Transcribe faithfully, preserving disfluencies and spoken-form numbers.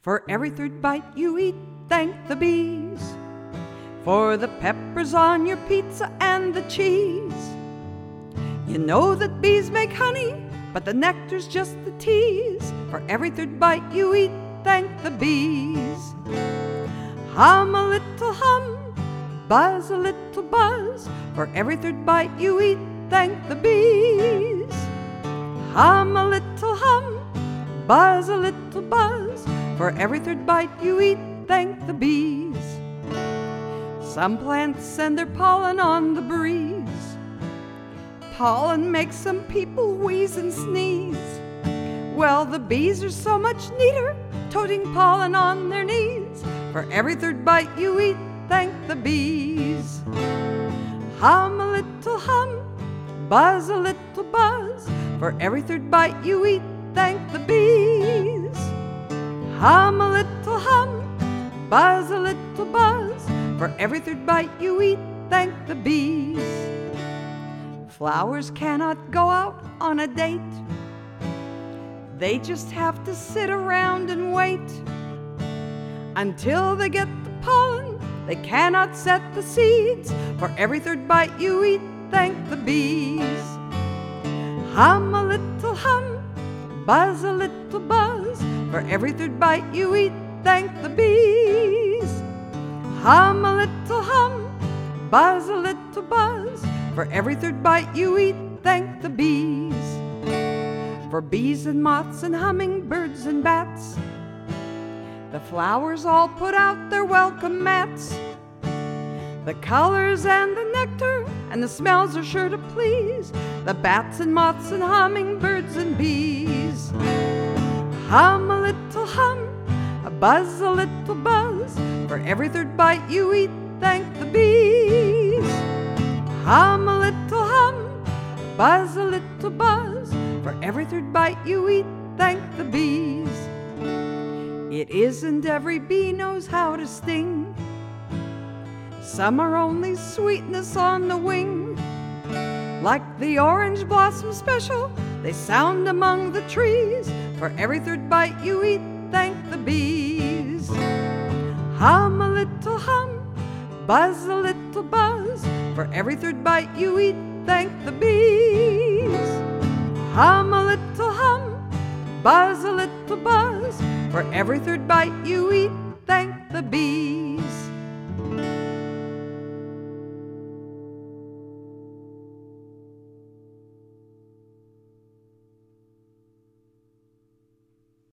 For every third bite you eat, thank the bees. For the peppers on your pizza and the cheese. You know that bees make honey, but the nectar's just the tease. For every third bite you eat, thank the bees. Hum a little hum, buzz a little buzz. For every third bite you eat, thank the bees. Hum a little hum, buzz a little buzz. For every third bite you eat, thank the bees. Some plants send their pollen on the breeze. Pollen makes some people wheeze and sneeze. Well, the bees are so much neater, toting pollen on their knees. For every third bite you eat, thank the bees. Hum a little hum, buzz a little buzz. For every third bite you eat, thank the bees. Hum a little hum, buzz a little buzz. For every third bite you eat, thank the bees. Flowers cannot go out on a date. They just have to sit around and wait until they get the pollen. They cannot set the seeds. For every third bite you eat, thank the bees. Hum a little hum, buzz a little buzz. For every third bite you eat, thank the bees. Hum a little hum, buzz a little buzz. For every third bite you eat, thank the bees. For bees and moths and hummingbirds and bats, the flowers all put out their welcome mats. The colors and the nectar and the smells are sure to please the bats and moths and hummingbirds and bees. Hum a little hum, a buzz a little buzz. For every third bite you eat, thank the bees. Hum a little hum, buzz a little buzz. For every third bite you eat, thank the bees. It isn't every bee knows how to sting. Some are only sweetness on the wing. Like the orange blossom special, they sound among the trees. For every third bite you eat, thank the bees. Hum a little hum, buzz a little buzz. For every third bite you eat, thank the bees. Hum a little hum, buzz a little buzz. For every third bite you eat, thank the bees.